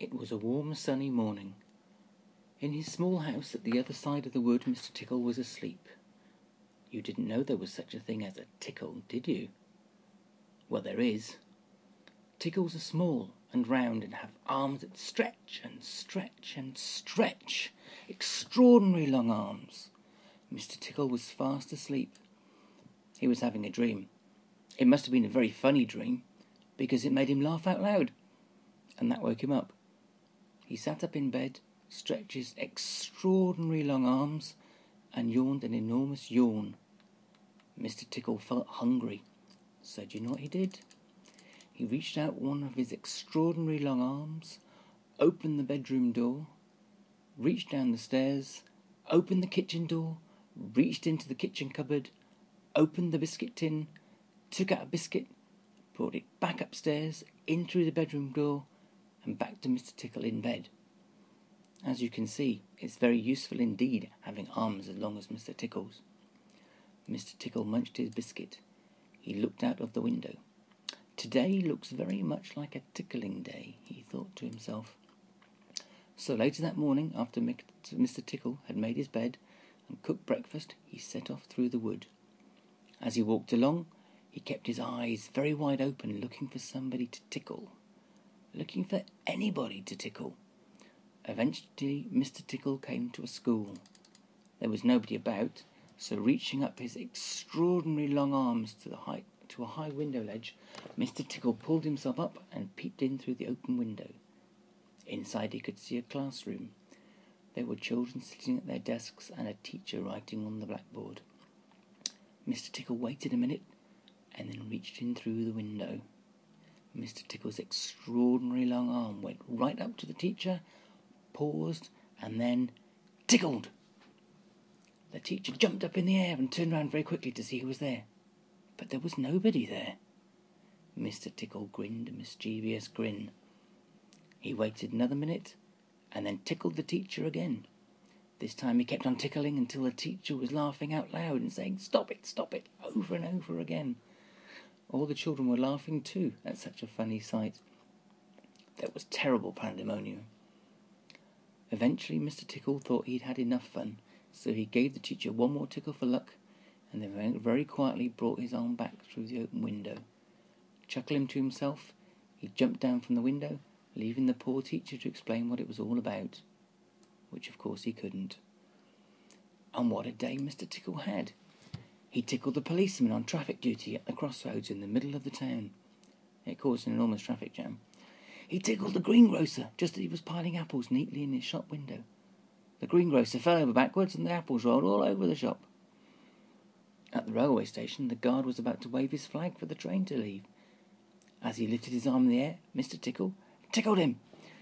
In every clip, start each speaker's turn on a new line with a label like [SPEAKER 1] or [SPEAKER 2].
[SPEAKER 1] It was a warm, sunny morning. In his small house at the other side of the wood, Mr. Tickle was asleep. You didn't know there was such a thing as a tickle, did you? Well, there is. Tickles are small and round and have arms that stretch and stretch and stretch. Extraordinary long arms. Mr. Tickle was fast asleep. He was having a dream. It must have been a very funny dream, because it made him laugh out loud, and that woke him up. He sat up in bed, stretched his extraordinary long arms, and yawned an enormous yawn. Mr. Tickle felt hungry, so do you know what he did? He reached out one of his extraordinary long arms, opened the bedroom door, reached down the stairs, opened the kitchen door, reached into the kitchen cupboard, opened the biscuit tin, took out a biscuit, brought it back upstairs, in through the bedroom door, and back to Mr. Tickle in bed. As you can see, it's very useful indeed having arms as long as Mr. Tickle's. Mr. Tickle munched his biscuit. He looked out of the window. Today looks very much like a tickling day, he thought to himself. So later that morning, after Mr. Tickle had made his bed and cooked breakfast, he set off through the wood. As he walked along, he kept his eyes very wide open, looking for somebody to tickle, looking for anybody to tickle. Eventually, Mr. Tickle came to a school. There was nobody about, so reaching up his extraordinary long arms to a high window ledge, Mr. Tickle pulled himself up and peeped in through the open window. Inside he could see a classroom. There were children sitting at their desks and a teacher writing on the blackboard. Mr. Tickle waited a minute and then reached in through the window. Mr. Tickle's extraordinary long arm went right up to the teacher, paused, and then tickled. The teacher jumped up in the air and turned round very quickly to see who was there. But there was nobody there. Mr. Tickle grinned a mischievous grin. He waited another minute and then tickled the teacher again. This time he kept on tickling until the teacher was laughing out loud and saying, stop it, over and over again. All the children were laughing too at such a funny sight. There was terrible pandemonium. Eventually Mr. Tickle thought he'd had enough fun, so he gave the teacher one more tickle for luck, and then very quietly brought his arm back through the open window. Chuckling to himself, he jumped down from the window, leaving the poor teacher to explain what it was all about, which of course he couldn't. And what a day Mr. Tickle had! He tickled the policeman on traffic duty at the crossroads in the middle of the town. It caused an enormous traffic jam. He tickled the greengrocer just as he was piling apples neatly in his shop window. The greengrocer fell over backwards and the apples rolled all over the shop. At the railway station, the guard was about to wave his flag for the train to leave. As he lifted his arm in the air, Mr. Tickle tickled him.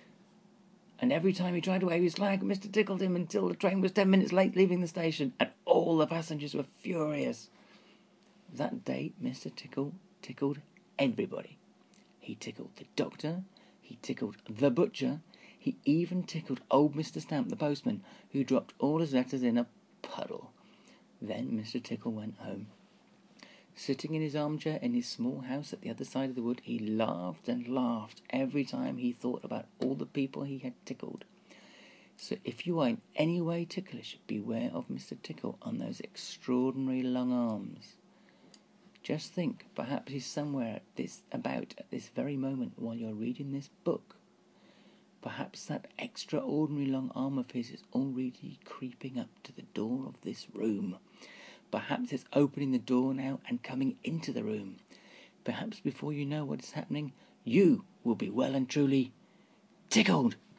[SPEAKER 1] And every time he tried to wave his flag, Mr. tickled him until the train was 10 minutes late leaving the station, and all the passengers were furious. That day, Mr. Tickle tickled everybody. He tickled the doctor, he tickled the butcher, he even tickled old Mr. Stamp, the postman, who dropped all his letters in a puddle. Then Mr. Tickle went home. Sitting in his armchair in his small house at the other side of the wood, he laughed and laughed every time he thought about all the people he had tickled. So if you are in any way ticklish, beware of Mr. Tickle on those extraordinary long arms. Just think, perhaps he's somewhere at this very moment while you're reading this book. Perhaps that extraordinary long arm of his is already creeping up to the door of this room. Perhaps it's opening the door now and coming into the room. Perhaps before you know what is happening, you will be well and truly tickled.